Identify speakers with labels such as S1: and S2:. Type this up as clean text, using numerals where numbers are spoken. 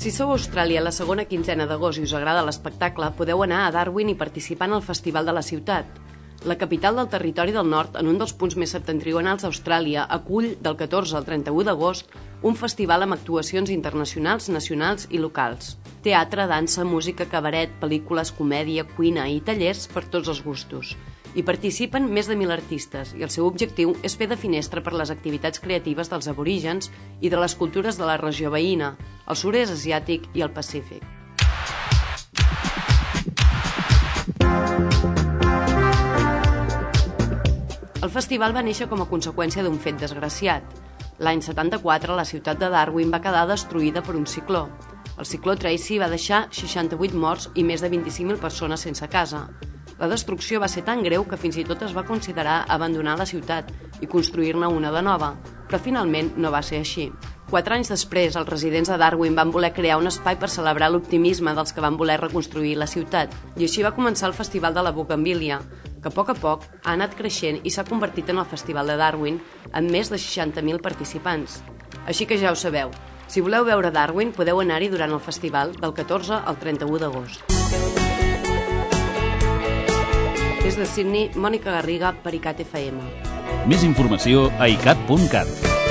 S1: Si sou a Austràlia la segona quinzena d'agost i us agrada l'espectacle, podeu anar a Darwin i participar en el Festival de la Ciutat. La capital del Territori del Nord, en un dels punts més septentrionals d'Austràlia, acull del 14 al 31 d'agost un festival amb actuacions internacionals, nacionals i locals. Teatre, dansa, música, cabaret, pel·lícules, comèdia, cuina i tallers per tots els gustos. Hi participen més de 1.000 artistes i el seu objectiu és fer de finestra per les activitats creatives dels aborígens i de les cultures de la regió veïna, el sud-est asiàtic i el Pacífic. El festival va néixer com a conseqüència d'un fet desgraciat. L'any 74, la ciutat de Darwin va quedar destruïda per un cicló. El cicló Tracy va deixar 68 morts i més de 25.000 persones sense casa. La destrucció va ser tan greu que fins i tot es va considerar abandonar la ciutat i construir-ne una de nova, però finalment no va ser així. 4 anys després, els residents de Darwin van voler crear un espai per celebrar l'optimisme dels que van voler reconstruir la ciutat, i així va començar el Festival de la Bugambília, que a poc ha anat creixent i s'ha convertit en el Festival de Darwin amb més de 60.000 participants. Així que ja ho sabeu, si voleu veure Darwin podeu anar-hi durant el festival del 14 al 31 d'agost. Des de Sydney, Mònica Garriga per ICAT FM.
S2: Més informació a icat.cat.